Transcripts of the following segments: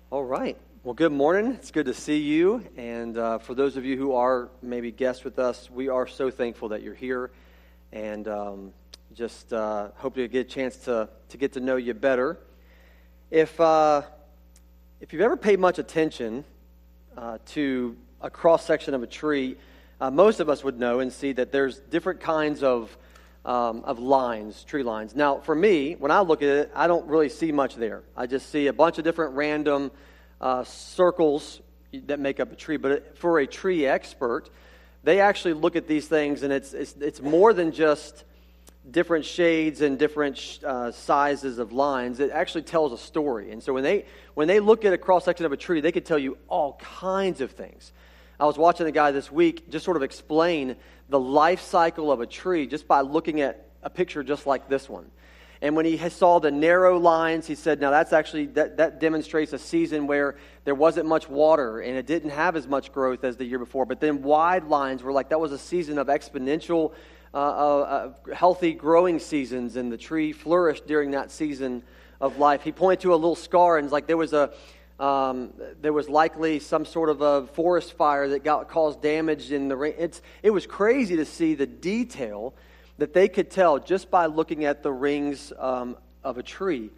All right. Well, good morning. It's good to see you. And for those of you who are maybe guests with us, we are so thankful that you're here. And just hope to get a chance to get to know you better. If you've ever paid much attention to a cross-section of a tree, most of us would know and see that there's different kinds of lines, tree lines. Now, for me, when I look at it, I don't really see much there. I just see a bunch of different random circles that make up a tree. But for a tree expert, they actually look at these things, and it's more than just different shades and different sizes of lines. It actually tells a story. And so when they look at a cross-section of a tree, they could tell you all kinds of things. I was watching a guy this week just sort of explain the life cycle of a tree just by looking at a picture just like this one. And when he saw the narrow lines, he said, now that's actually, that demonstrates a season where there wasn't much water and it didn't have as much growth as the year before. But then wide lines were like, that was a season of exponential, healthy growing seasons, and the tree flourished during that season of life. He pointed to a little scar, and it's like there was likely some sort of a forest fire that caused damage in the rain. It was crazy to see the detail that they could tell just by looking at the rings of a tree.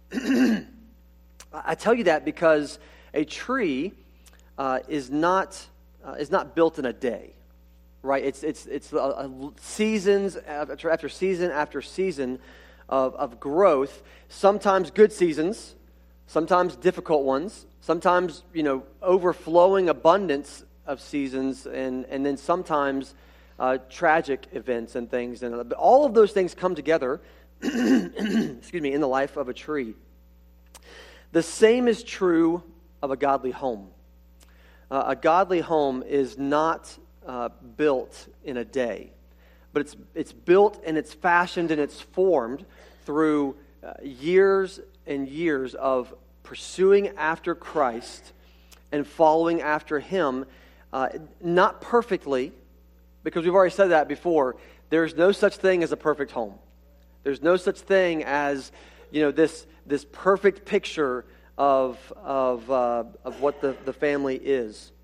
I tell you that because a tree is not built in a day, right? It's seasons after season after season of growth. Sometimes good seasons. Sometimes difficult ones, sometimes, overflowing abundance of seasons, and then sometimes tragic events and things. And all of those things come together, in the life of a tree. The same is true of a godly home. A godly home is not built in a day, but it's built and it's fashioned and it's formed through years and years of pursuing after Christ and following after Him, not perfectly, because we've already said that before. There's no such thing as a perfect home. There's no such thing as this perfect picture of what the family is.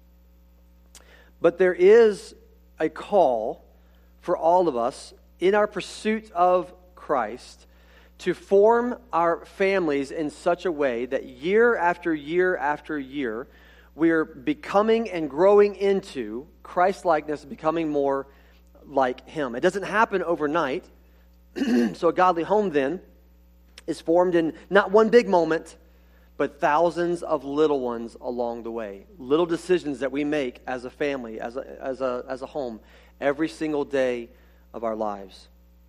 But there is a call for all of us in our pursuit of Christ to form our families in such a way that year after year after year, we're becoming and growing into Christ-likeness, becoming more like Him. It doesn't happen overnight. So a godly home then is formed in not one big moment, but thousands of little ones along the way. Little decisions that we make as a family, as a home, every single day of our lives.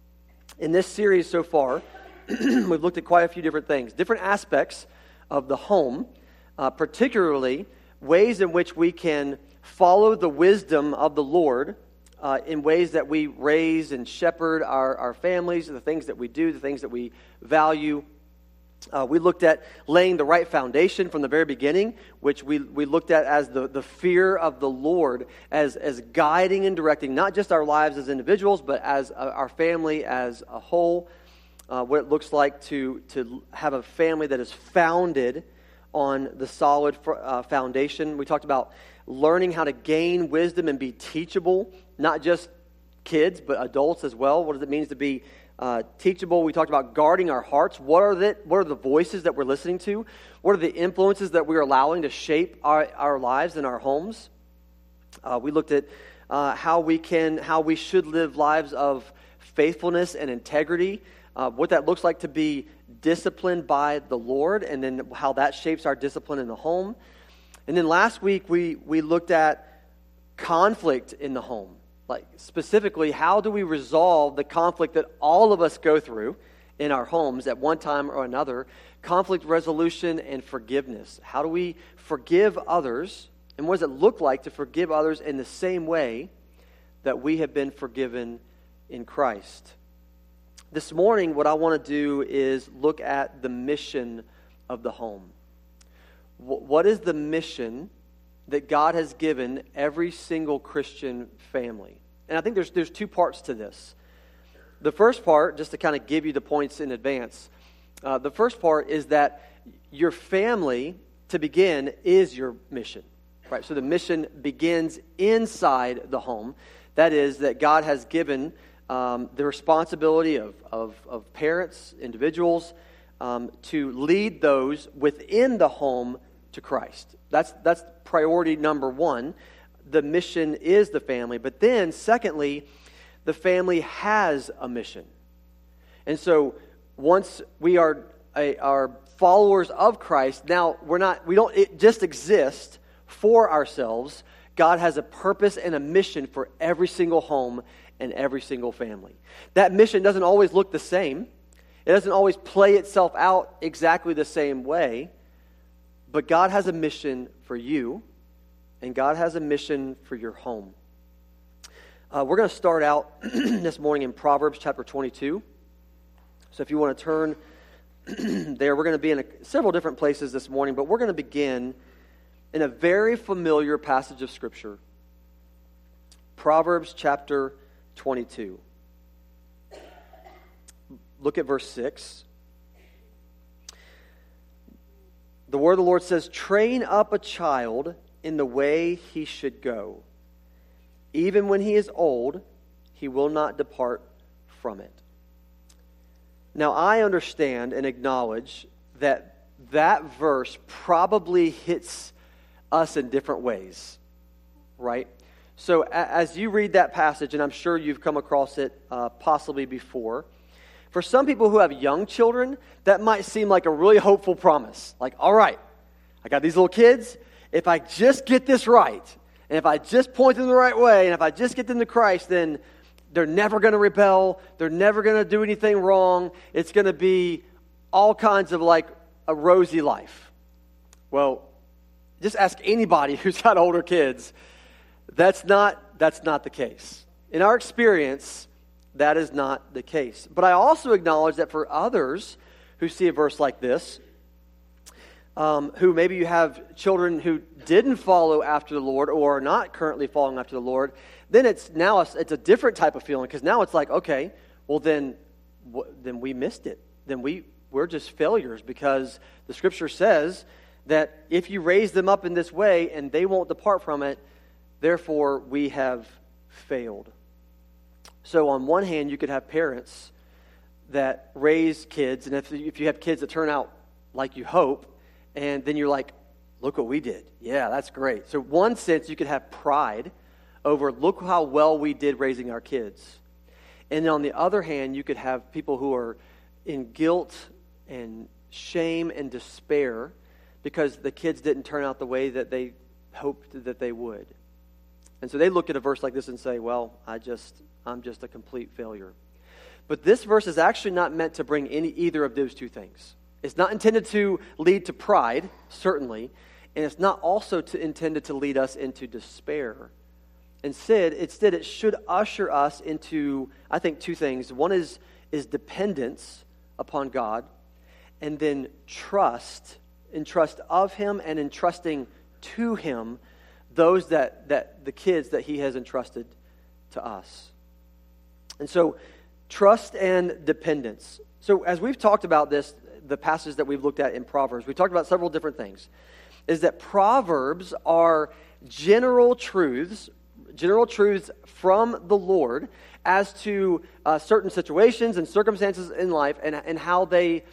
In this series so far, we've looked at quite a few different things, different aspects of the home, particularly ways in which we can follow the wisdom of the Lord in ways that we raise and shepherd our families, the things that we do, the things that we value. We looked at laying the right foundation from the very beginning, which we looked at as the fear of the Lord, as guiding and directing not just our lives as individuals, but as our family as a whole. What it looks like to have a family that is founded on the solid foundation. We talked about learning how to gain wisdom and be teachable, not just kids, but adults as well. What does it mean to be teachable? We talked about guarding our hearts. What are the voices that we're listening to? What are the influences that we're allowing to shape our lives and our homes? We looked at how we should live lives of faithfulness and integrity. What that looks like to be disciplined by the Lord, and then how that shapes our discipline in the home. And then last week we looked at conflict in the home. Like specifically, how do we resolve the conflict that all of us go through in our homes at one time or another? Conflict resolution and forgiveness. How do we forgive others? And what does it look like to forgive others in the same way that we have been forgiven in Christ? This morning, what I want to do is look at the mission of the home. What is the mission that God has given every single Christian family? And I think there's two parts to this. The first part, just to kind of give you the points in advance, the first part is that your family to begin, is your mission, right? So the mission begins inside the home. That is, that God has given the responsibility of parents, individuals, to lead those within the home to Christ. That's priority number one. The mission is the family. But then, secondly, the family has a mission. And so once we are followers of Christ, now we don't just exist for ourselves. God has a purpose and a mission for every single home and every single family. That mission doesn't always look the same. It doesn't always play itself out exactly the same way. But God has a mission for you, and God has a mission for your home. We're going to start out this morning in Proverbs chapter 22. So if you want to turn there, we're going to be in several different places this morning, but we're going to begin in a very familiar passage of Scripture. Proverbs chapter 22. Look at verse 6. The word of the Lord says, "Train up a child in the way he should go. Even when he is old, he will not depart from it." Now, I understand and acknowledge that verse probably hits us in different ways, right? So as you read that passage, and I'm sure you've come across it possibly before, for some people who have young children, that might seem like a really hopeful promise. Like, all right, I got these little kids. If I just get this right, and if I just point them the right way, and if I just get them to Christ, then they're never going to rebel. They're never going to do anything wrong. It's going to be all kinds of like a rosy life. Well, just ask anybody who's got older kids. That's not the case. In our experience, that is not the case. But I also acknowledge that for others who see a verse like this, who maybe you have children who didn't follow after the Lord or are not currently following after the Lord, then it's a different type of feeling, because now it's like, okay, well then we missed it. Then we're just failures, because the Scripture says that if you raise them up in this way and they won't depart from it, therefore we have failed. So on one hand, you could have parents that raise kids, and if you have kids that turn out like you hope, and then you're like, look what we did. Yeah, that's great. So one sense, you could have pride over, look how well we did raising our kids. And then on the other hand, you could have people who are in guilt and shame and despair because the kids didn't turn out the way that they hoped that they would. And so they look at a verse like this and say, well, I'm just a complete failure. But this verse is actually not meant to bring either of those two things. It's not intended to lead to pride, certainly, and it's not also intended to lead us into despair. Instead, it should usher us into, I think, two things. One is dependence upon God, and then trust of Him, and entrusting to Him those that the kids that He has entrusted to us. And so, trust and dependence. So as we've talked about this, the passage that we've looked at in Proverbs, we talked about several different things. Is that Proverbs are general truths from the Lord as to certain situations and circumstances in life, and how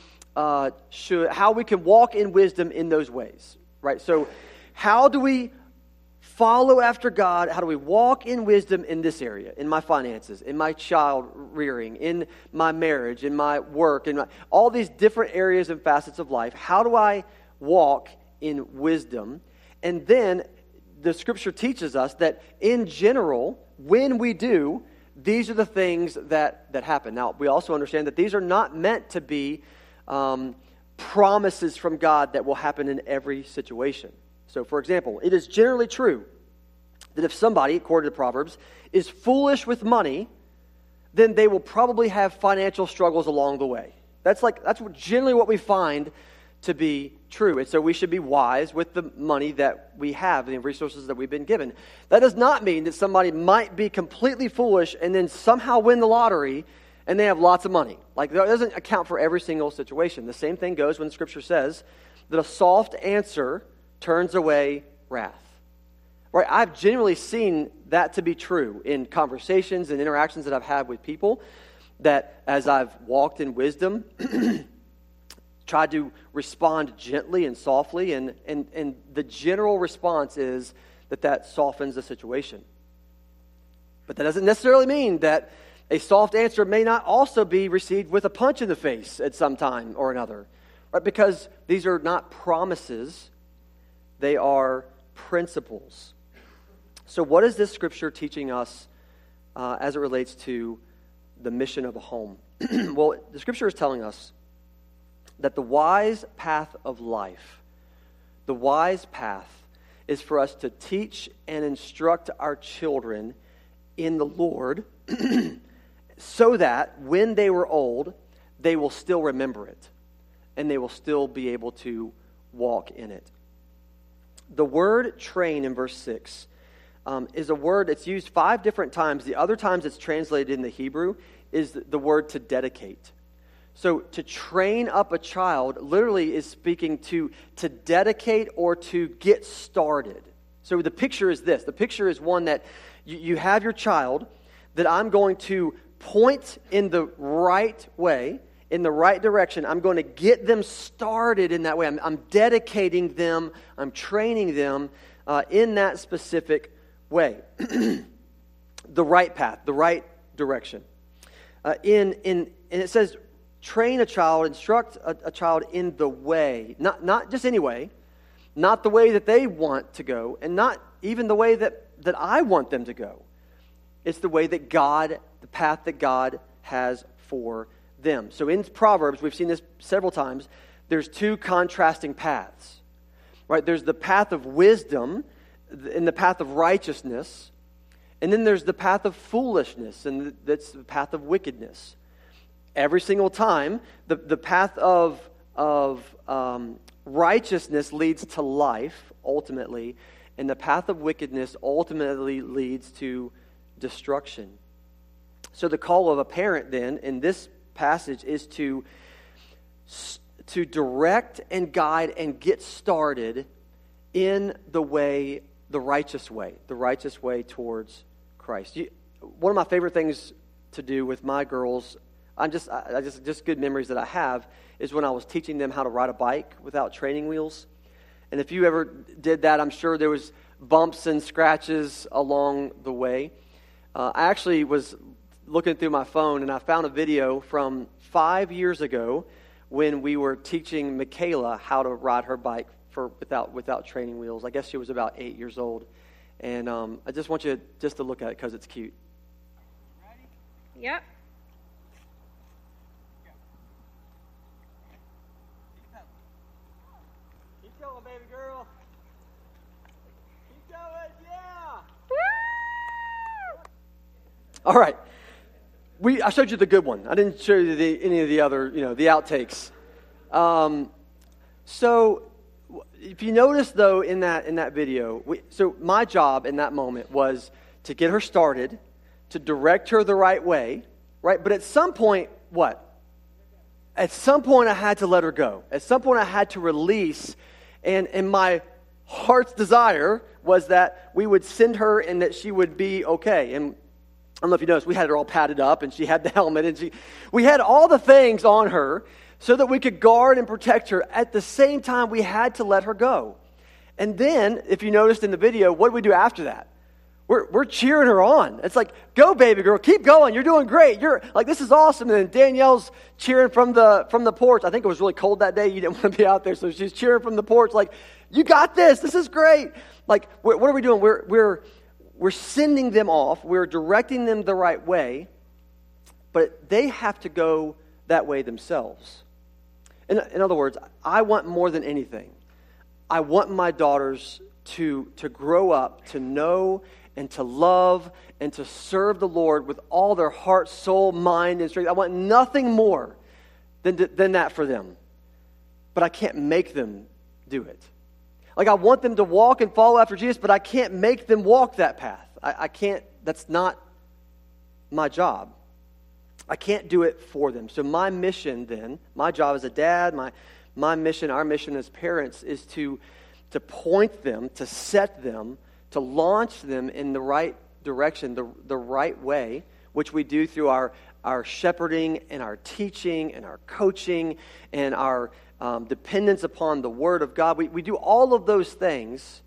we can walk in wisdom in those ways, right? So how do we follow after God? How do we walk in wisdom in this area, in my finances, in my child rearing, in my marriage, in my work, in all these different areas and facets of life? How do I walk in wisdom? And then the Scripture teaches us that in general, when we do, these are the things that happen. Now, we also understand that these are not meant to be promises from God that will happen in every situation. So, for example, it is generally true that if somebody, according to Proverbs, is foolish with money, then they will probably have financial struggles along the way. That's generally what we find to be true. And so we should be wise with the money that we have, the resources that we've been given. That does not mean that somebody might be completely foolish and then somehow win the lottery and they have lots of money. Like, that doesn't account for every single situation. The same thing goes when Scripture says that a soft answer turns away wrath. Right? I've genuinely seen that to be true in conversations and interactions that I've had with people, that as I've walked in wisdom, tried to respond gently and softly, and the general response is that softens the situation. But that doesn't necessarily mean that a soft answer may not also be received with a punch in the face at some time or another. Right? Because these are not promises, they are principles. So what is this scripture teaching us as it relates to the mission of a home? Well, the scripture is telling us that the wise path of life, the wise path is for us to teach and instruct our children in the Lord so that when they were old, they will still remember it and they will still be able to walk in it. The word train in verse 6 is a word that's used 5 different times. The other times it's translated in the Hebrew is the word to dedicate. So to train up a child literally is speaking to dedicate or to get started. So the picture is this. The picture is one that you have your child that I'm going to point in the right way, in the right direction. I'm going to get them started in that way. I'm dedicating them. I'm training them in that specific way. The right path, the right direction. And it says, train a child, instruct a child in the way, not just any way, not the way that they want to go, and not even the way that I want them to go. It's the way that God, the path that God has for them. So in Proverbs, we've seen this several times, there's 2 contrasting paths. Right? There's the path of wisdom and the path of righteousness, and then there's the path of foolishness, and that's the path of wickedness. Every single time, the path of righteousness leads to life, ultimately, and the path of wickedness ultimately leads to destruction. So the call of a parent then, in this passage, is to direct and guide and get started in the righteous way towards Christ. One of my favorite things to do with my girls, I just good memories that I have, is when I was teaching them how to ride a bike without training wheels. And if you ever did that, I'm sure there was bumps and scratches along the way. I actually was looking through my phone and I found a video from 5 years ago when we were teaching Michaela how to ride her bike without training wheels. I guess she was about 8 years old. And I just want you to look at it because it's cute. Ready? Yep. Keep going, baby girl. Keep going, yeah. Woo! All right. I showed you the good one. I didn't show you any of the other, the outtakes. So if you notice, though, in that video, so my job in that moment was to get her started, to direct her the right way, right? But at some point, what? At some point, I had to let her go. At some point, I had to release, and my heart's desire was that we would send her and that she would be okay. And I don't know if you noticed, we had her all padded up, and she had the helmet, and we had all the things on her so that we could guard and protect her. At the same time, we had to let her go. And then, if you noticed in the video, what do we do after that? We're cheering her on. It's like, go, baby girl, keep going. You're doing great. You're like, this is awesome. And then Danielle's cheering from the porch. I think it was really cold that day. You didn't want to be out there, so she's cheering from the porch, like, you got this. This is great. Like, what are we doing? We're sending them off. We're directing them the right way, but they have to go that way themselves. In other words, I want more than anything. I want my daughters to grow up, to know and to love and to serve the Lord with all their heart, soul, mind, and strength. I want nothing more than that for them. But I can't make them do it. Like, I want them to walk and follow after Jesus, but I can't make them walk that path. I can't, that's not my job. I can't do it for them. So my mission then, my job as a dad, my mission, our mission as parents is to point them, to set them, to launch them in the right direction, the right way, which we do through our shepherding and our teaching and our coaching and our dependence upon the Word of God. We do all of those things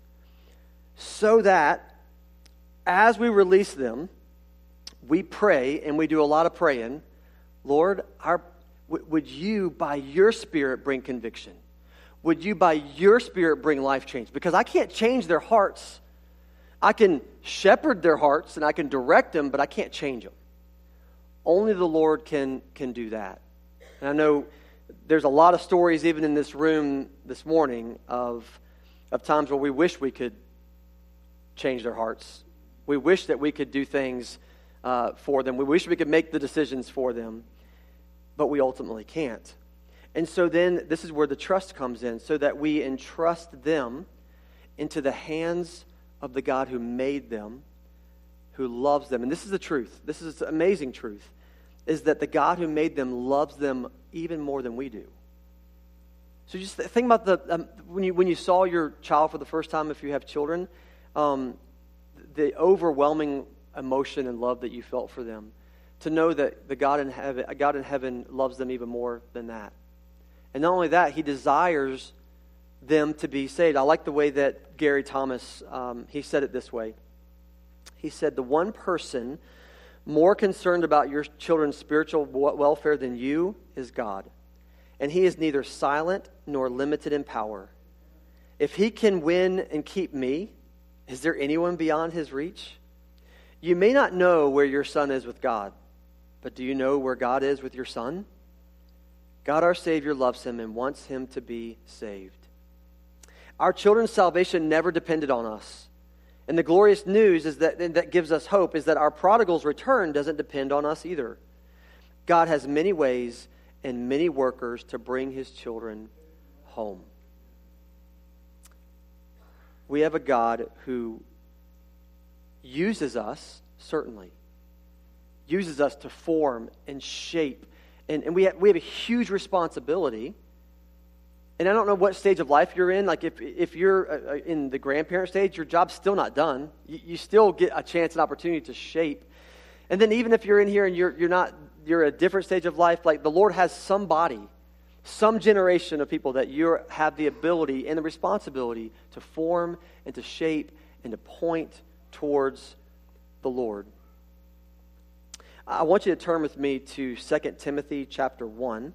so that as we release them, we pray, and we do a lot of praying. Lord, would you, by your Spirit, bring conviction? Would you, by your Spirit, bring life change? Because I can't change their hearts. I can shepherd their hearts, and I can direct them, but I can't change them. Only the Lord can do that. And I know there's a lot of stories, even in this room this morning, of times where we wish we could change their hearts. We wish that we could do things for them. We wish we could make the decisions for them, but we ultimately can't. And so then this is where the trust comes in, so that we entrust them into the hands of the God who made them, who loves them. And this is the truth. This is amazing truth, is that the God who made them loves them even more than we do. So just think about when you saw your child for the first time, if you have children, the overwhelming emotion and love that you felt for them. To know that the God in heaven loves them even more than that. And not only that, He desires them to be saved. I like the way that Gary Thomas, he said it this way. He said, the one person more concerned about your children's spiritual welfare than you is God. And He is neither silent nor limited in power. If He can win and keep me, is there anyone beyond His reach? You may not know where your son is with God, but do you know where God is with your son? God our Savior loves him and wants him to be saved. Our children's salvation never depended on us. And the glorious news is that gives us hope is that our prodigal's return doesn't depend on us either. God has many ways and many workers to bring His children home. We have a God who uses us, certainly, uses us to form and shape. And we have a huge responsibility. And I don't know what stage of life you're in. Like if you're in the grandparent stage, your job's still not done. You still get a chance and opportunity to shape. And then even if you're in here and you're at a different stage of life, like the Lord has somebody, some generation of people that you have the ability and the responsibility to form and to shape and to point towards the Lord. I want you to turn with me to 2 Timothy chapter 1.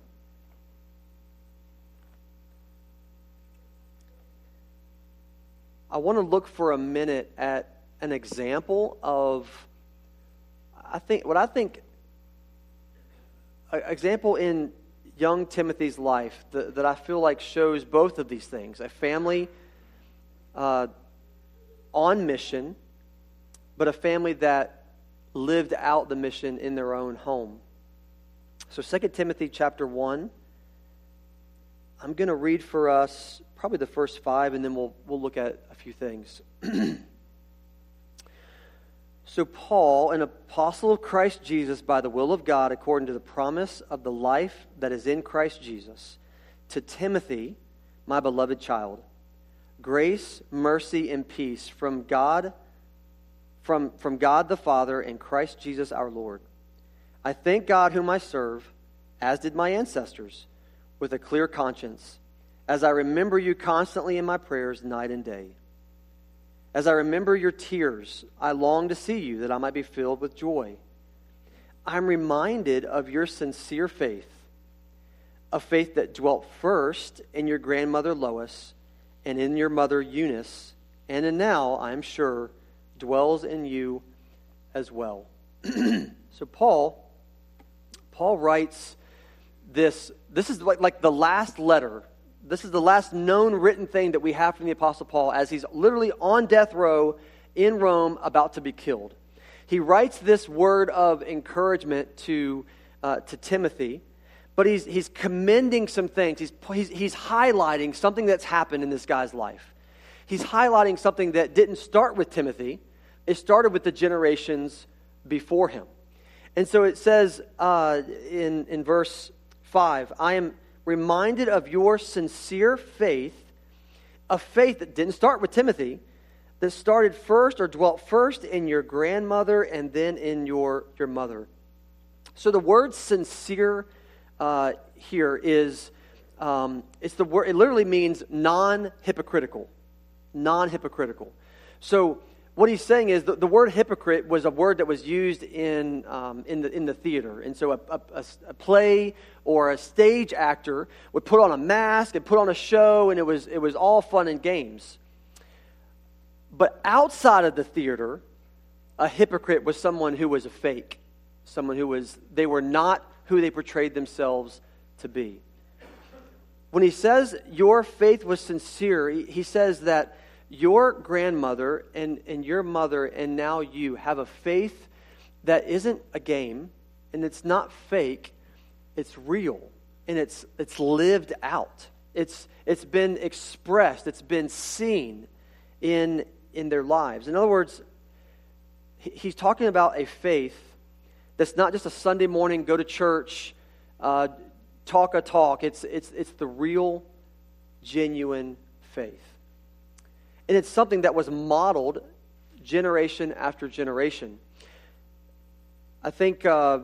I want to look for a minute at an example of, an example in young Timothy's life that I feel like shows both of these things. A family on mission, but a family that lived out the mission in their own home. So 2 Timothy chapter 1, I'm going to read for us probably the first 5, and then we'll look at a few things. So Paul, an apostle of Christ Jesus by the will of God, according to the promise of the life that is in Christ Jesus, to Timothy, my beloved child, grace, mercy, and peace from God the Father and Christ Jesus our Lord. I thank God whom I serve, as did my ancestors, with a clear conscience, as I remember you constantly in my prayers night and day. As I remember your tears, I long to see you, that I might be filled with joy. I'm reminded of your sincere faith, a faith that dwelt first in your grandmother Lois and in your mother Eunice, and now, I am sure, dwells in you as well. So Paul writes this. This is like the last letter. This is the last known written thing that we have from the Apostle Paul as he's literally on death row in Rome about to be killed. He writes this word of encouragement to Timothy, but he's commending some things. He's highlighting something that's happened in this guy's life. He's highlighting something that didn't start with Timothy. It started with the generations before him. And so it says in verse 5, reminded of your sincere faith, a faith that didn't start with Timothy, that started first or dwelt first in your grandmother and then in your mother. So the word sincere here is, it's the word, it literally means non-hypocritical. Non-hypocritical. So what he's saying is the word hypocrite was a word that was used in the theater. And so a play or a stage actor would put on a mask and put on a show, and it was all fun and games. But outside of the theater, a hypocrite was someone who was a fake. Someone they were not who they portrayed themselves to be. When he says your faith was sincere, he says that your grandmother and your mother and now you have a faith that isn't a game, and it's not fake, it's real, and it's lived out. It's been expressed, it's been seen in their lives. In other words, he's talking about a faith that's not just a Sunday morning, go to church, talk a talk. It's the real, genuine faith. And it's something that was modeled generation after generation. I think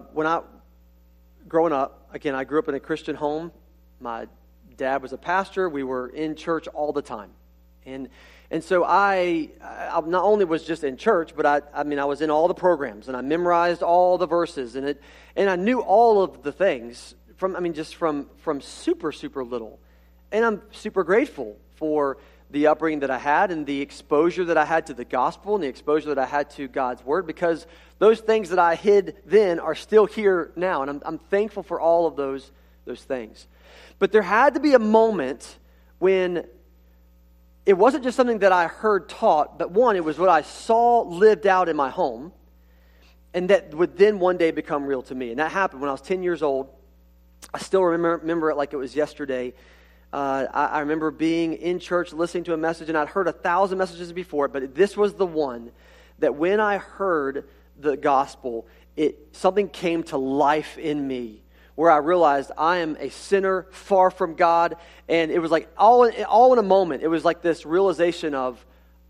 growing up, again, I grew up in a Christian home. My dad was a pastor. We were in church all the time. And so I not only was just in church, but I was in all the programs, and I memorized all the verses, and I knew all of the things from super, super little. And I'm super grateful for the upbringing that I had and the exposure that I had to the gospel and the exposure that I had to God's word, because those things that I hid then are still here now, and I'm thankful for all of those things. But there had to be a moment when it wasn't just something that I heard taught, but one, it was what I saw lived out in my home, and that would then one day become real to me. And that happened when I was 10 years old. I still remember it like it was yesterday. I remember being in church, listening to a message, and I'd heard 1,000 messages before, but this was the one that when I heard the gospel, something came to life in me, where I realized I am a sinner far from God, and it was like all in a moment. It was like this realization of,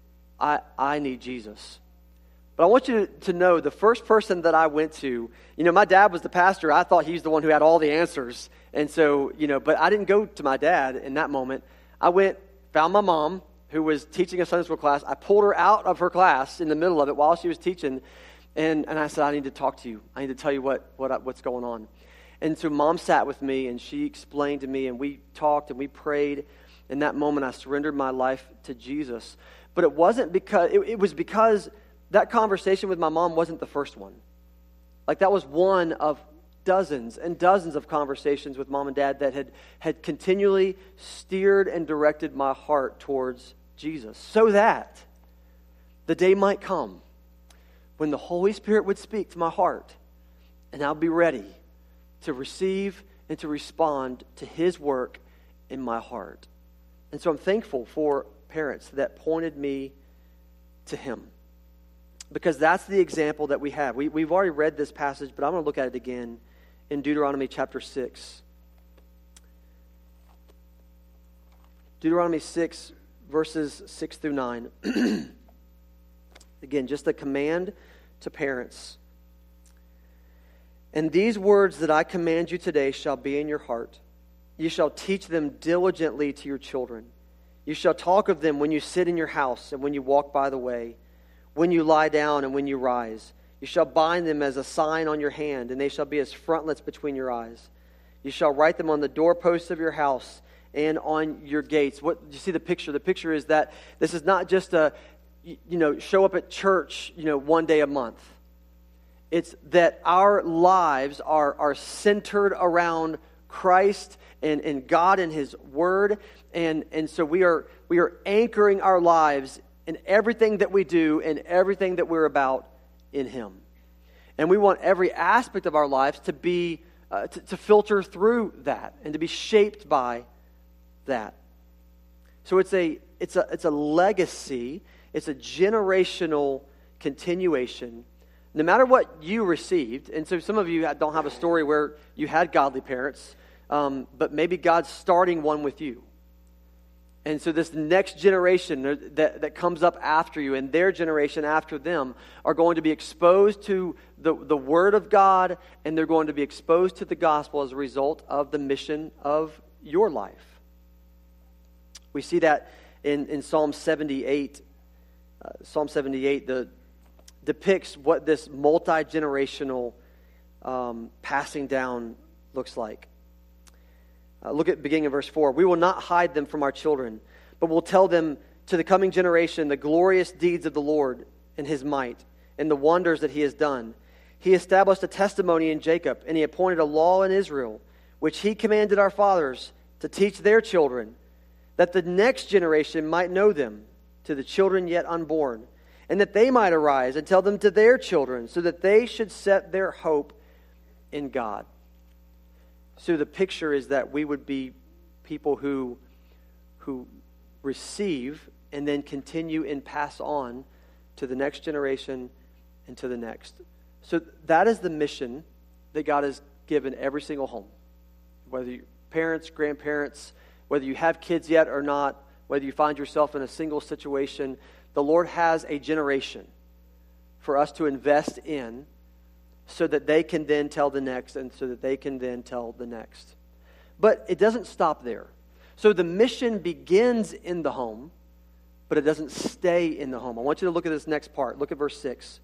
I need Jesus. But I want you to know, the first person that I went to, my dad was the pastor. I thought he's the one who had all the answers. And so, but I didn't go to my dad in that moment. I found my mom, who was teaching a Sunday school class. I pulled her out of her class in the middle of it while she was teaching, and I said, I need to talk to you. I need to tell you what's going on. And so Mom sat with me, and she explained to me, and we talked, and we prayed. In that moment, I surrendered my life to Jesus. But it wasn't because, it was because that conversation with my mom wasn't the first one. Like, that was one of dozens and dozens of conversations with Mom and Dad that had continually steered and directed my heart towards Jesus, so that the day might come when the Holy Spirit would speak to my heart, and I'll be ready to receive and to respond to His work in my heart. And so I'm thankful for parents that pointed me to Him, because that's the example that we have. We've already read this passage, but I'm going to look at it again in Deuteronomy chapter 6. Deuteronomy 6, verses 6 through 9. Again, just a command to parents. And these words that I command you today shall be in your heart. You shall teach them diligently to your children. You shall talk of them when you sit in your house and when you walk by the way, when you lie down and when you rise. You shall bind them as a sign on your hand, and they shall be as frontlets between your eyes. You shall write them on the doorposts of your house and on your gates. What you see the picture? The picture is that this is not just show up at church, one day a month. It's that our lives are centered around Christ and God and His Word, and so we are anchoring our lives in everything that we do and everything that we're about in Him. And we want every aspect of our lives to be to filter through that and to be shaped by that. So it's a legacy. It's a generational continuation. No matter what you received, and so some of you don't have a story where you had godly parents. but maybe God's starting one with you. And so this next generation that comes up after you and their generation after them are going to be exposed to the Word of God, and they're going to be exposed to the gospel as a result of the mission of your life. We see that in Psalm 78. Psalm 78 depicts what this multi-generational passing down looks like. Look at beginning of verse 4. We will not hide them from our children, but will tell them to the coming generation the glorious deeds of the Lord and his might and the wonders that he has done. He established a testimony in Jacob, and he appointed a law in Israel, which he commanded our fathers to teach their children, that the next generation might know them, to the children yet unborn, and that they might arise and tell them to their children, so that they should set their hope in God. So the picture is that we would be people who receive and then continue and pass on to the next generation and to the next. So that is the mission that God has given every single home. Whether you parents, grandparents, whether you have kids yet or not, whether you find yourself in a single situation, the Lord has a generation for us to invest in, so that they can then tell the next, and so that they can then tell the next. But it doesn't stop there. So the mission begins in the home, but it doesn't stay in the home. I want you to look at this next part. Look at verse 6.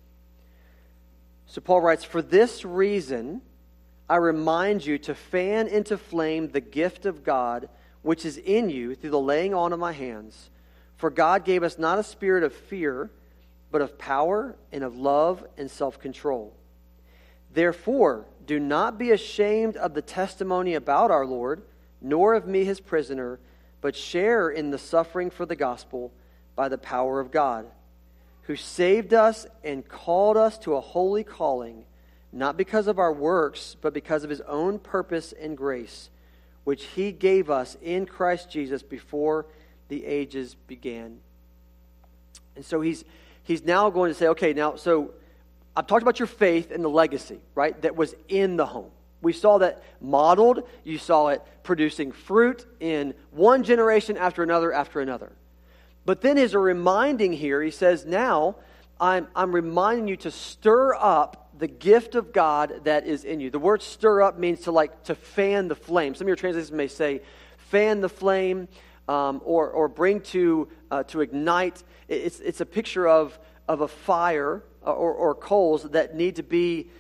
So Paul writes, "For this reason, I remind you to fan into flame the gift of God, which is in you through the laying on of my hands. For God gave us not a spirit of fear, but of power and of love and self-control. Therefore, do not be ashamed of the testimony about our Lord, nor of me his prisoner, but share in the suffering for the gospel by the power of God, who saved us and called us to a holy calling, not because of our works, but because of his own purpose and grace, which he gave us in Christ Jesus before the ages began." And so he's now going to say, okay, now, so I've talked about your faith and the legacy, right, that was in the home. We saw that modeled. You saw it producing fruit in one generation after another after another. But then as a reminding here, he says, now I'm reminding you to stir up the gift of God that is in you. The word stir up means to fan the flame. Some of your translations may say fan the flame, or bring to ignite. It's a picture of a fire or coals that need to be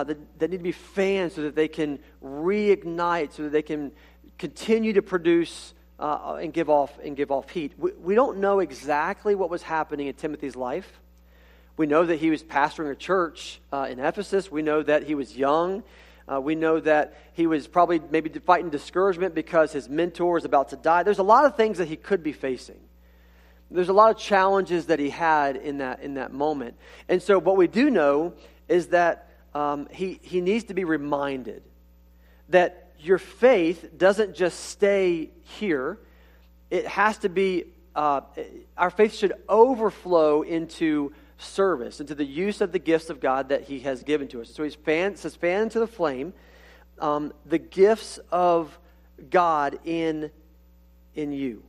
fanned so that they can reignite, so that they can continue to produce and give off heat. We don't know exactly what was happening in Timothy's life. We know that he was pastoring a church in Ephesus. We know that he was young. We know that he was probably maybe fighting discouragement because his mentor was about to die. There's a lot of things that he could be facing. There's a lot of challenges that he had in that moment. And so what we do know is that he needs to be reminded that your faith doesn't just stay here. It has to be, our faith should overflow into service, into the use of the gifts of God that he has given to us. So he says, fan into the flame the gifts of God in you.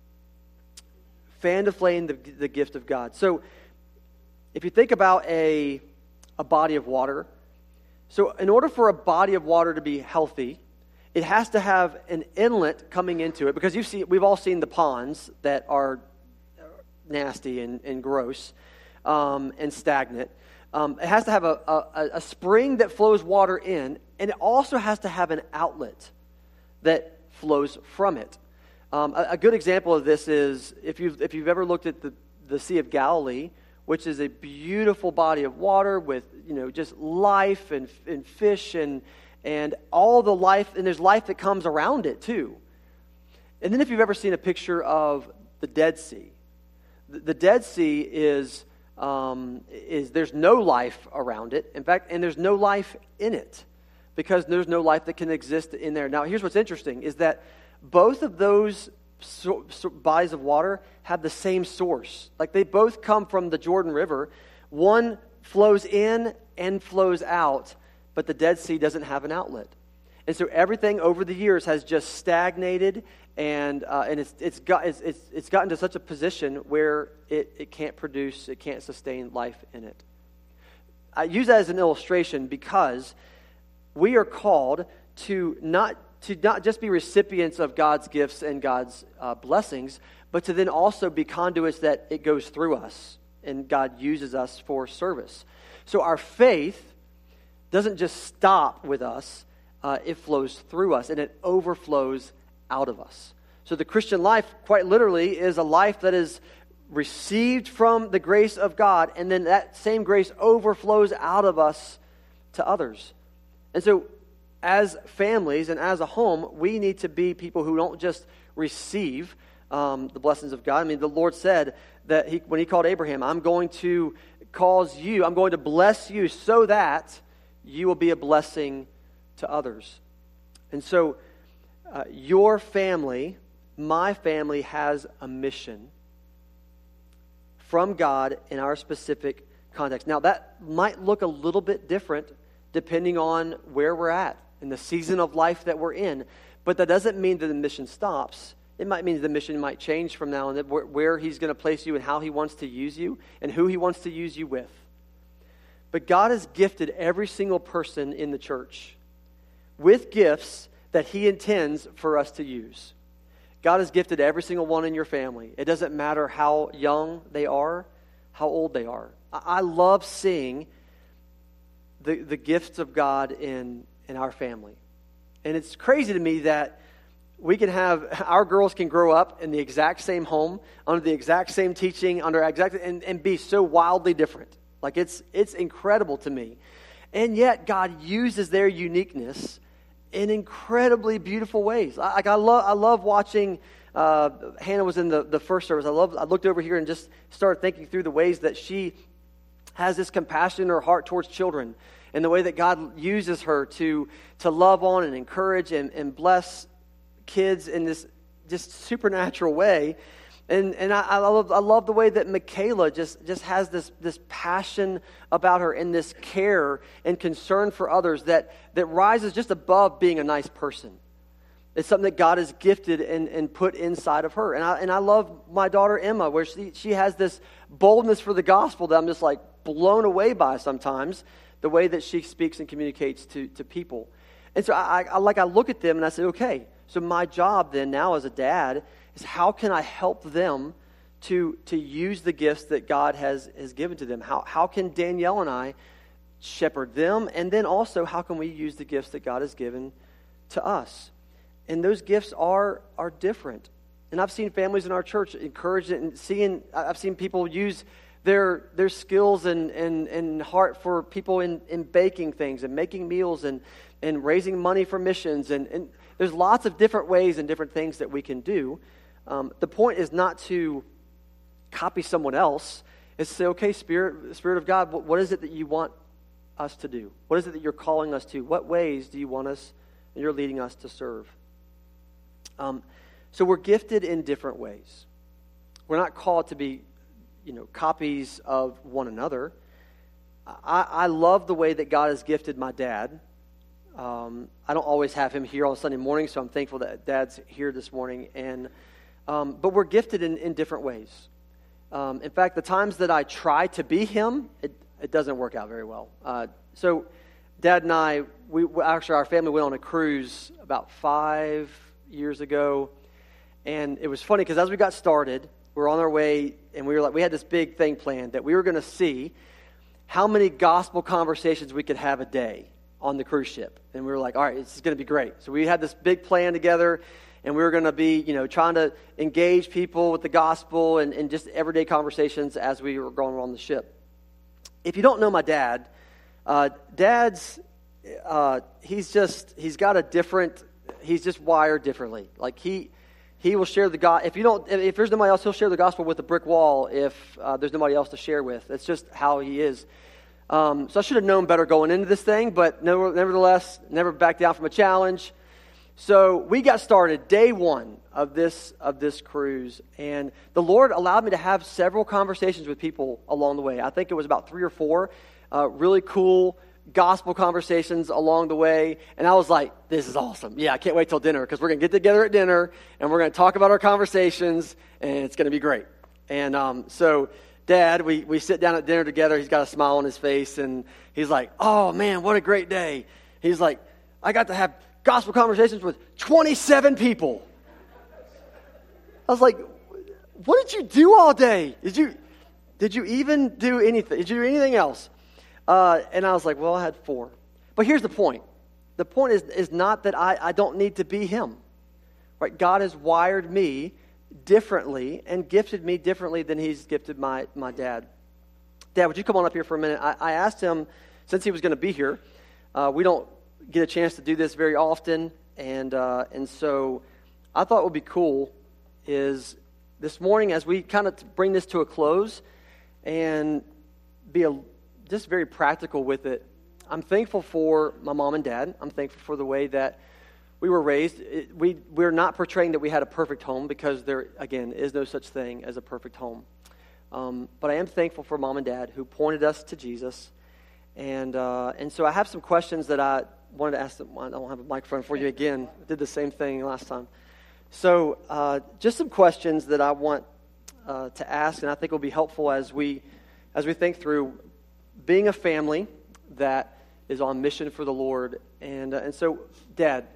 Fan to flame the gift of God. So if you think about a body of water, so in order for a body of water to be healthy, it has to have an inlet coming into it, because we've all seen the ponds that are nasty and gross and stagnant. It has to have a spring that flows water in, and it also has to have an outlet that flows from it. A good example of this is if you've ever looked at the Sea of Galilee, which is a beautiful body of water with just life and fish and all the life, and there's life that comes around it too. And then if you've ever seen a picture of the Dead Sea, the Dead Sea is there's no life around it. In fact, and there's no life in it, because there's no life that can exist in there. Now, here's what's interesting is that both of those bodies of water have the same source. Like, they both come from the Jordan River. One flows in and flows out, but the Dead Sea doesn't have an outlet. And so everything over the years has just stagnated, and it's gotten to such a position where it can't produce, it can't sustain life in it. I use that as an illustration because we are called to not just be recipients of God's gifts and God's blessings, but to then also be conduits that it goes through us, and God uses us for service. So our faith doesn't just stop with us, it flows through us, and it overflows out of us. So the Christian life, quite literally, is a life that is received from the grace of God, and then that same grace overflows out of us to others. And so as families and as a home, we need to be people who don't just receive the blessings of God. I mean, the Lord said that when He called Abraham, I'm going to bless you so that you will be a blessing to others. And so your family, my family, has a mission from God in our specific context. Now, that might look a little bit different depending on where we're at in the season of life that we're in, but that doesn't mean that the mission stops. It might mean the mission might change from now on, where He's going to place you and how He wants to use you and who He wants to use you with. But God has gifted every single person in the church with gifts that He intends for us to use. God has gifted every single one in your family. It doesn't matter how young they are, how old they are. I love seeing the gifts of God in our family. And it's crazy to me that we can have, our girls can grow up in the exact same home, under the exact same teaching, and be so wildly different. Like it's incredible to me. And yet God uses their uniqueness in incredibly beautiful ways. I love watching, Hannah was in the first service. I looked over here and just started thinking through the ways that she has this compassion in her heart towards children, and the way that God uses her to love on and encourage and bless kids in this just supernatural way. And I love the way that Michaela just has this passion about her and this care and concern for others that rises just above being a nice person. It's something that God has gifted and put inside of her. And I love my daughter Emma, where she has this boldness for the gospel that I'm just like blown away by sometimes, the way that she speaks and communicates to people. And so I look at them and I say, okay, so my job then now as a dad is how can I help them to use the gifts that God has given to them? How can Danielle and I shepherd them? And then also, how can we use the gifts that God has given to us? And those gifts are different. And I've seen families in our church encourage it, and I've seen people use their skills and heart for people in baking things and making meals and raising money for missions. And there's lots of different ways and different things that we can do. The point is not to copy someone else. It's to say, okay, Spirit of God, what is it that you want us to do? What is it that you're calling us to? What ways do you want us and you're leading us to serve? So we're gifted in different ways. We're not called to be, copies of one another. I love the way that God has gifted my dad. I don't always have him here on Sunday morning, so I'm thankful that Dad's here this morning. But we're gifted in different ways. In fact, the times that I try to be him, it doesn't work out very well. So Dad and I, our family went on a cruise about 5 years ago. And it was funny because as we got started, we were on our way, and we had this big thing planned that we were going to see how many gospel conversations we could have a day on the cruise ship. And we were like, all right, this is going to be great. So we had this big plan together, and we were going to be, trying to engage people with the gospel and just everyday conversations as we were going on the ship. If you don't know my dad, he's just wired differently. Like he will share the gospel. If there's nobody else, he'll share the gospel with a brick wall if there's nobody else to share with. That's just how he is. So I should have known better going into this thing, but nevertheless, never back down from a challenge. So we got started day one of this cruise, and the Lord allowed me to have several conversations with people along the way. I think it was about 3 or 4 really cool gospel conversations along the way, and I was like, this is awesome. Yeah, I can't wait till dinner, because we're going to get together at dinner, and we're going to talk about our conversations, and it's going to be great. And so Dad, we sit down at dinner together. He's got a smile on his face, and he's like, oh, man, what a great day. He's like, I got to have gospel conversations with 27 people. I was like, what did you do all day? Did you even do anything? Did you do anything else? And I was like, well, I had 4. But here's the point. The point is not that I don't need to be him. Right? God has wired me differently and gifted me differently than he's gifted my dad. Dad, would you come on up here for a minute? I asked him, since he was going to be here, we don't get a chance to do this very often, and so I thought what would be cool is this morning, as we kind of bring this to a close and be just very practical with it. I'm thankful for my mom and dad. I'm thankful for the way that we were raised. We're not portraying that we had a perfect home, because there, again, is no such thing as a perfect home. But I am thankful for mom and dad who pointed us to Jesus. And so I have some questions that I wanted to ask them. I don't have a microphone for you again. I did the same thing last time. So just some questions that I want to ask, and I think will be helpful as we think through being a family that is on mission for the Lord. And so, Dad,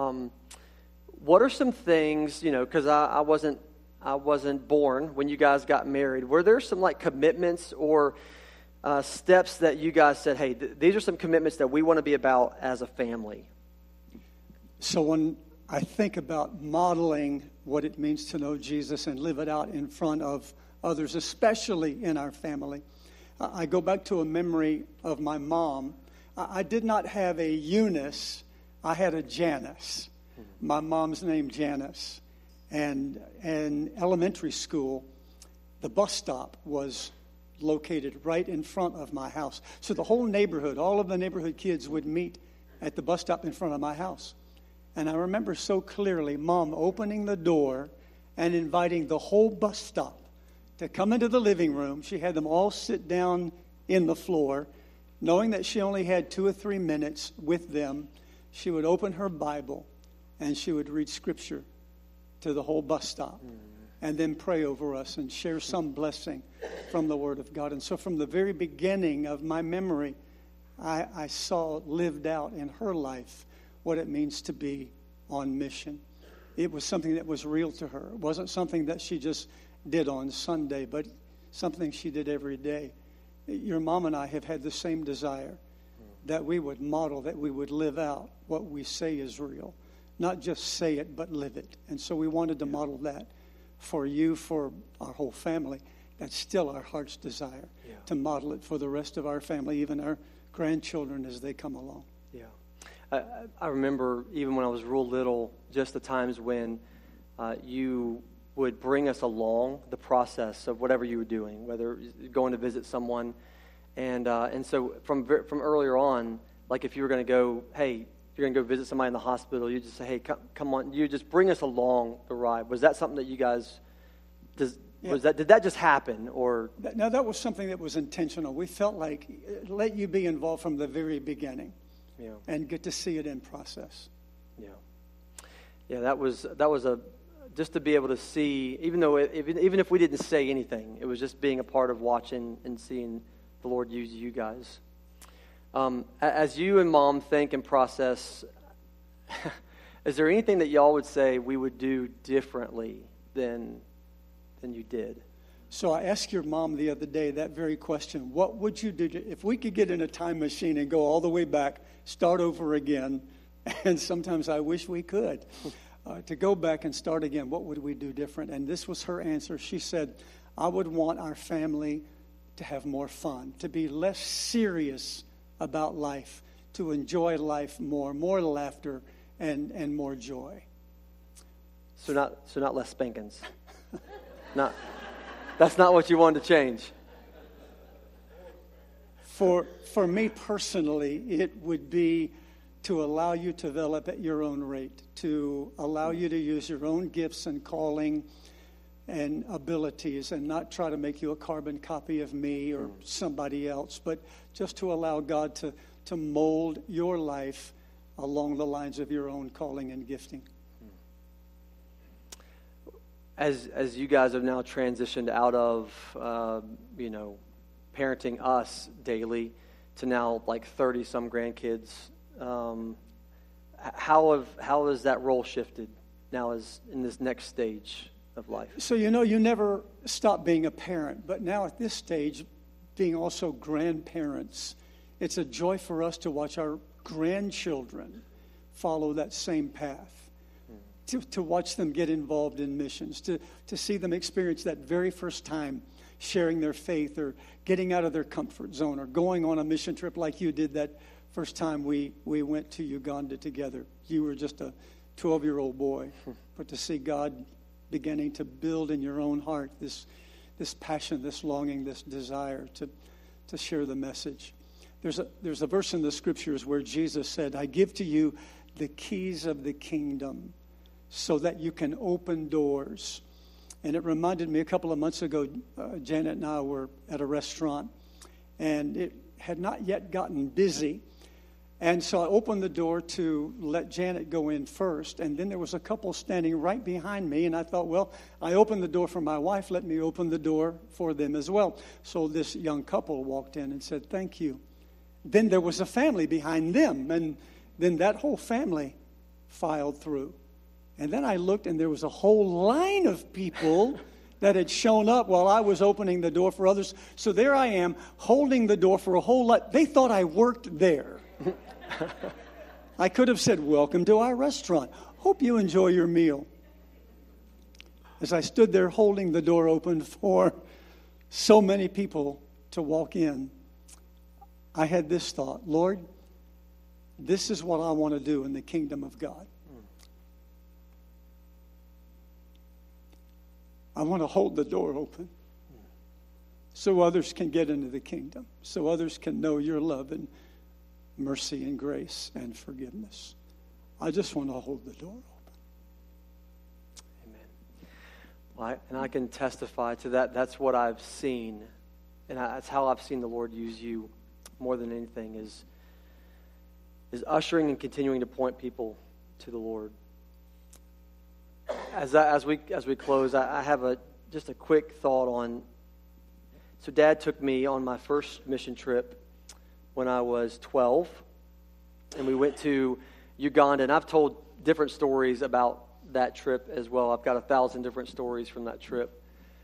what are some things, because I wasn't born when you guys got married. Were there some commitments or steps that you guys said, hey, these are some commitments that we want to be about as a family? So when I think about modeling what it means to know Jesus and live it out in front of others, especially in our family, I go back to a memory of my mom. I did not have a Eunice. I had a Janice. My mom's name Janice. And in elementary school, the bus stop was located right in front of my house. So the whole neighborhood, all of the neighborhood kids would meet at the bus stop in front of my house. And I remember so clearly Mom opening the door and inviting the whole bus stop to come into the living room. She had them all sit down in the floor, knowing that she only had 2 or 3 minutes with them. She would open her Bible and she would read Scripture to the whole bus stop, and then pray over us and share some blessing from the Word of God. And so from the very beginning of my memory, I saw lived out in her life what it means to be on mission. It was something that was real to her. It wasn't something that she just did on Sunday, but something she did every day. Your mom and I have had the same desire, that we would model, that we would live out what we say is real. Not just say it, but live it. And so we wanted to model that for you, for our whole family. That's still our heart's desire, to model it for the rest of our family, even our grandchildren as they come along. Yeah. I remember even when I was real little, just the times when you would bring us along the process of whatever you were doing, whether going to visit someone. And so from earlier on, like if you were going to go, hey, you're going to go visit somebody in the hospital, you just say, hey, come on, you just bring us along the ride. Was that something that you guys, did that just happen? Or No, that was something that was intentional. We felt like, let you be involved from the very beginning, and get to see it in process. Yeah, that was just to be able to see, even if we didn't say anything, it was just being a part of watching and seeing the Lord use you guys. As you and Mom think and process, is there anything that y'all would say we would do differently than you did? So I asked your mom the other day that very question. What would you do if we could get in a time machine and go all the way back, start over again? And sometimes I wish we could. To go back and start again, what would we do different? And this was her answer. She said, I would want our family to have more fun, to be less serious about life, to enjoy life more laughter and more joy. So not less spankings. That's not what you wanted to change. For me personally, it would be to allow you to develop at your own rate, to allow you to use your own gifts and calling and abilities, and not try to make you a carbon copy of me or somebody else, but just to allow God to mold your life along the lines of your own calling and gifting. As you guys have now transitioned out of, parenting us daily to now like 30-some grandkids, how has that role shifted now as in this next stage of life? So, you never stop being a parent, but now at this stage, being also grandparents, it's a joy for us to watch our grandchildren follow that same path, to watch them get involved in missions, to see them experience that very first time sharing their faith or getting out of their comfort zone or going on a mission trip like you did that first time we went to Uganda together. You were just a 12-year-old boy, but to see God beginning to build in your own heart this passion, this longing, this desire to share the message. There's a verse in the scriptures where Jesus said, "I give to you the keys of the kingdom so that you can open doors." And it reminded me a couple of months ago, Janet and I were at a restaurant, and it had not yet gotten busy. And so I opened the door to let Janet go in first, and then there was a couple standing right behind me, and I thought, well, I opened the door for my wife, let me open the door for them as well. So this young couple walked in and said, "Thank you." Then there was a family behind them, and then that whole family filed through. And then I looked, and there was a whole line of people that had shown up while I was opening the door for others. So there I am, holding the door for a whole lot. They thought I worked there. I could have said, "Welcome to our restaurant. Hope you enjoy your meal." As I stood there holding the door open for so many people to walk in, I had this thought: Lord, this is what I want to do in the kingdom of God. I want to hold the door open so others can get into the kingdom, so others can know your love and mercy and grace and forgiveness. I just want to hold the door open. Amen. Well, I can testify to that. That's what I've seen, and that's how I've seen the Lord use you more than anything, is ushering and continuing to point people to the Lord. As we close, I have just a quick thought on. So Dad took me on my first mission trip when I was 12, and we went to Uganda. And I've told different stories about that trip as well. I've got 1,000 different stories from that trip.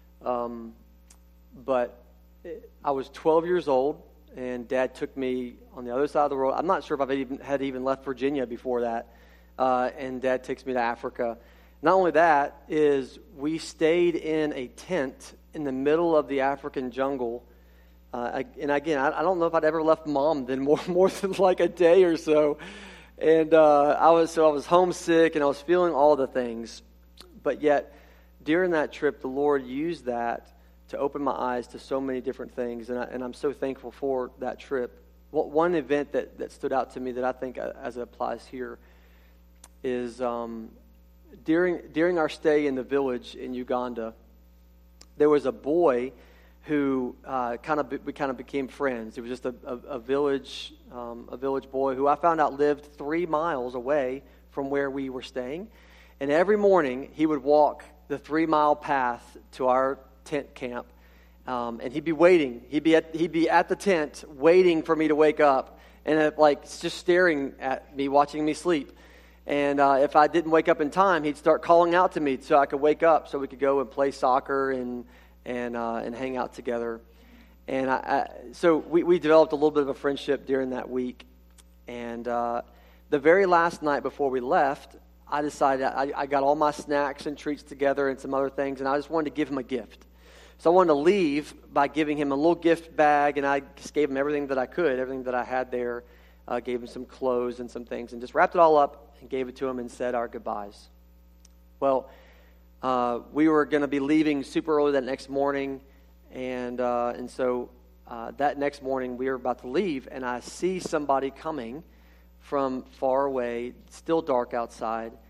But I was 12 years old, and Dad took me on the other side of the world. I'm not sure if I had even left Virginia before that. And Dad takes me to Africa. Not only that, is we stayed in a tent in the middle of the African jungle. And again, I don't know if I'd ever left Mom than more than like a day or so. And I was homesick, and I was feeling all the things. But yet, during that trip, the Lord used that to open my eyes to so many different things. And I'm so thankful for that trip. One event that stood out to me that I think as it applies here is during our stay in the village in Uganda, there was a boy who we kind of became friends. It was just a village boy who I found out lived 3 miles away from where we were staying, and every morning he would walk the 3-mile path to our tent camp, and he'd be waiting. He'd be at the tent waiting for me to wake up, and just staring at me, watching me sleep. And if I didn't wake up in time, he'd start calling out to me so I could wake up, so we could go and play soccer and hang out together. And so we developed a little bit of a friendship during that week. And the very last night before we left, I decided I got all my snacks and treats together and some other things, and I just wanted to give him a gift. So I wanted to leave by giving him a little gift bag, and I just gave him everything that I could, everything that I had there. Gave him some clothes and some things, and just wrapped it all up and gave it to him and said our goodbyes. Well, we were going to be leaving super early that next morning, and so that next morning we were about to leave, and I see somebody coming from far away, still dark outside,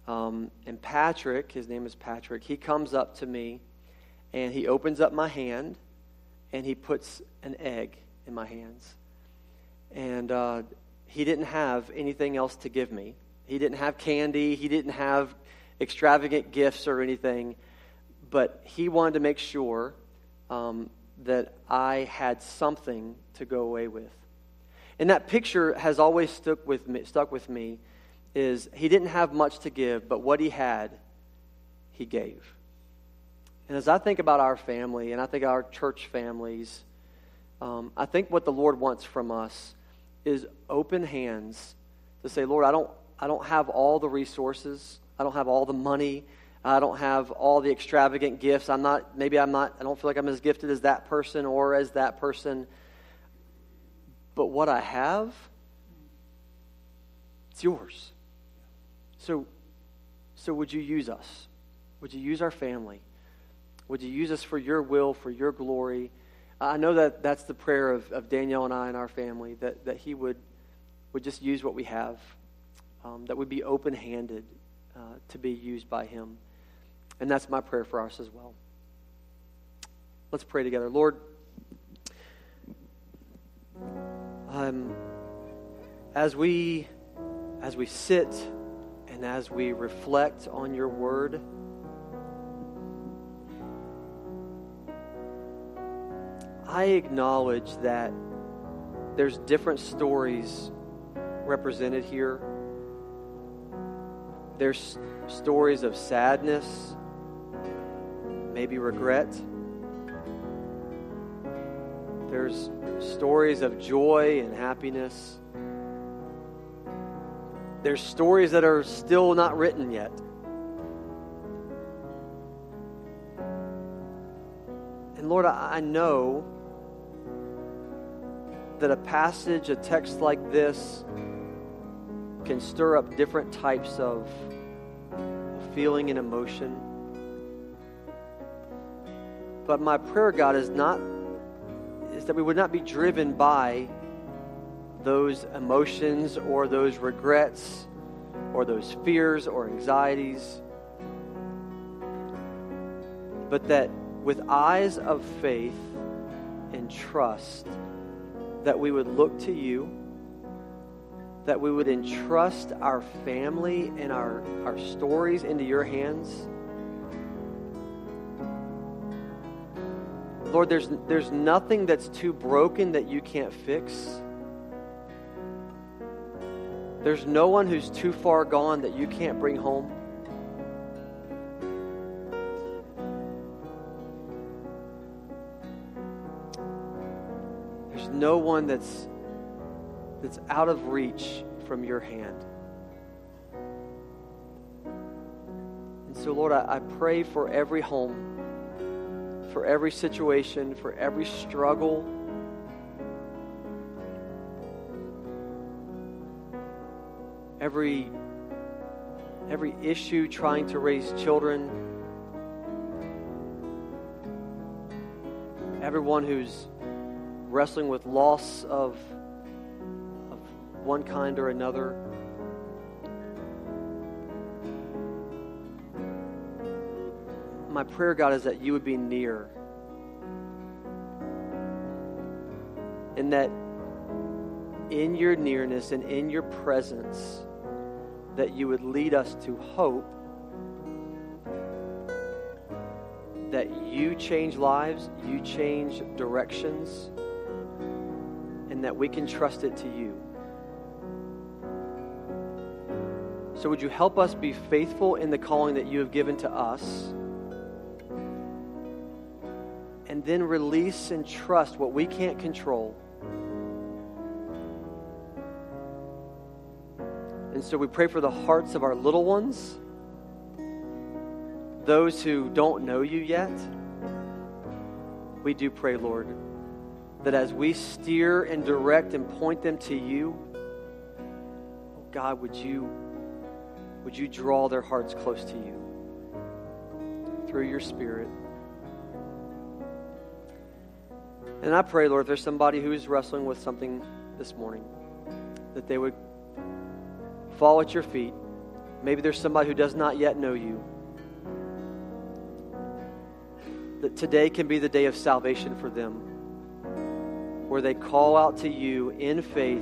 And Patrick, his name is Patrick, he comes up to me and he opens up my hand and he puts an egg in my hands. And he didn't have anything else to give me. He didn't have candy. He didn't have extravagant gifts or anything. But he wanted to make sure that I had something to go away with. And that picture has always stuck with me, is he didn't have much to give, but what he had, he gave. And as I think about our family, and I think our church families, I think what the Lord wants from us is open hands to say, Lord, I don't have all the resources. I don't have all the money. I don't have all the extravagant gifts. I don't feel like I'm as gifted as that person or as that person. But what I have, it's yours. So would you use us? Would you use our family? Would you use us for your will, for your glory? I know that that's the prayer of Danielle and I and our family, that he would just use what we have, that would be open-handed to be used by him. And that's my prayer for us as well. Let's pray together. Lord, as we sit and as we reflect on your word, I acknowledge that there's different stories represented here. There's stories of sadness, maybe regret. There's stories of joy and happiness. There's stories that are still not written yet. And Lord, I know that a text like this can stir up different types of feeling and emotion. But my prayer, God, is that we would not be driven by those emotions or those regrets or those fears or anxieties, but that with eyes of faith and trust, that we would look to you, that we would entrust our family and our stories into your hands. Lord, there's nothing that's too broken that you can't fix. There's no one who's too far gone that you can't bring home. There's no one that's out of reach from your hand. And so, Lord, I pray for every home, for every situation, for every struggle, every issue trying to raise children, everyone who's wrestling with loss of one kind or another. My prayer, God, is that you would be near, and that in your nearness and in your presence, that you would lead us to hope, that you change lives, you change directions, and that we can trust it to you. So would you help us be faithful in the calling that you have given to us, and then release and trust what we can't control. And so we pray for the hearts of our little ones, those who don't know you yet. We do pray, Lord, that as we steer and direct and point them to you, oh God, would you draw their hearts close to you through your Spirit. And I pray, Lord, if there's somebody who is wrestling with something this morning, that they would fall at your feet Maybe there's somebody who does not yet know you. That today can be the day of salvation for them, where they call out to you in faith,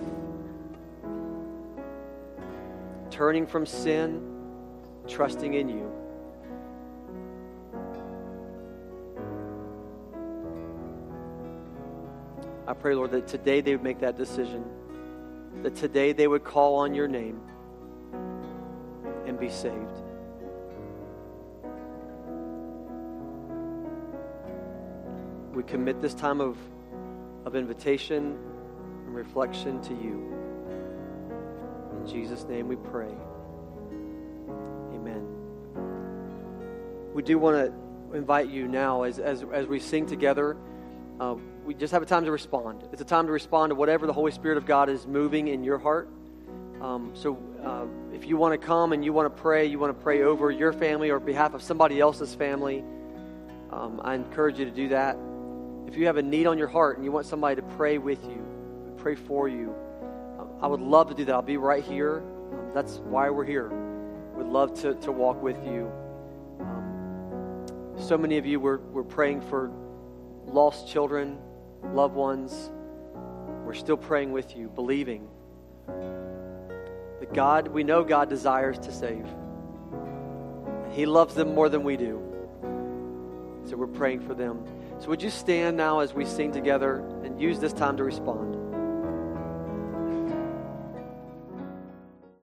turning from sin, trusting in you. I pray, Lord, that today they would make that decision, that today they would call on your name and be saved. We commit this time of invitation and reflection to you. In Jesus' name we pray. Amen. We do want to invite you now, as we sing together, we just have a time to respond. It's a time to respond to whatever the Holy Spirit of God is moving in your heart. So if you want to come and you want to pray over your family or behalf of somebody else's family, I encourage you to do that. If you have a need on your heart and you want somebody to pray with you, pray for you, I would love to do that. I'll be right here. That's why we're here. We'd love to walk with you. So many of you were praying for lost children, loved ones. We're still praying with you, believing that we know God desires to save. And He loves them more than we do. So we're praying for them. So would you stand now as we sing together and use this time to respond?